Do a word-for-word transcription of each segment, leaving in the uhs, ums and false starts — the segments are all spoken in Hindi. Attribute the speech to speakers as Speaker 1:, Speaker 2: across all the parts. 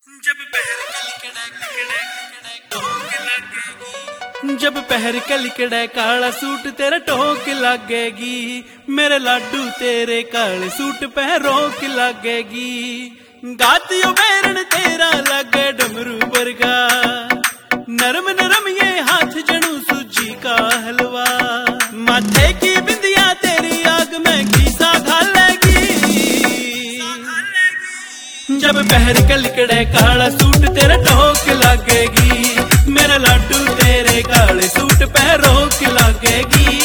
Speaker 1: जब पहर जब पहर के लिकड़े काला सूट तेरा टोक लगेगी, मेरे लाडू तेरे काले सूट पहरों की लगेगी। गातियो बैरन तेरा लगे डमरू बरगा, नरम नरम ये हाथ जनू सूजी का हलवा। माथे की बिंदिया तेरी आग में घीसा घालेगी। जब पहर के लिकड़े काला सूट तेरा टोक लगेगी, मेरा लाडू तेरे काले सूट पहरों की लगेगी।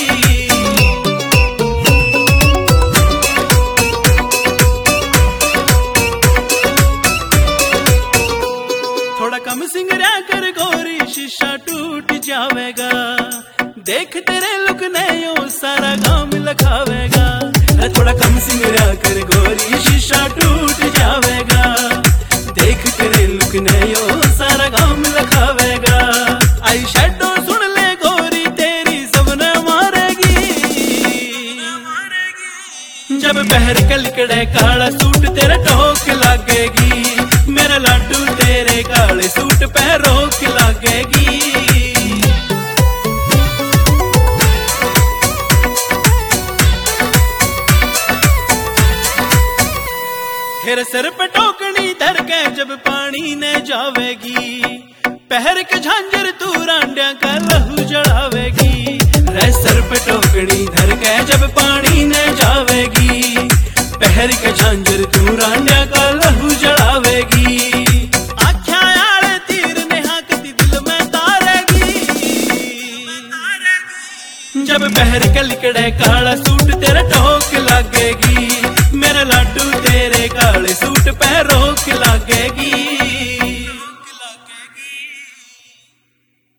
Speaker 1: थोड़ा कम सिंगरा कर गोरी शीशा टूट जावेगा, देख तेरे लुक ने यो सारा गांव लखावेगा। थोड़ा कम सिंगरा कर गोरी शीशा टूट जावेगा, देख तेरे लुक ने यो सारा गांव लखावेगा। आई शैडो सुन ले गोरी तेरी सबने मारेगी। जब पहर के लिकड़े काला सूट तेरा टोक लगेगी, मेरा लाडू तेरे काले सूट पहरों की लगेगी। फिर सिर पे टोकनी धर के जब पानी ने जावेगी, पहर के झांझर तू रांडिया का लहू जड़ावेगी। रे सिर पे टोकनी धर के जब पानी ने जावेगी, पहर के झांझर तू रांडिया का लहू जड़ावेगी। आख्या यार तीर ने हाकती दिल में तारेगी। जब पहर के लिकड़े काला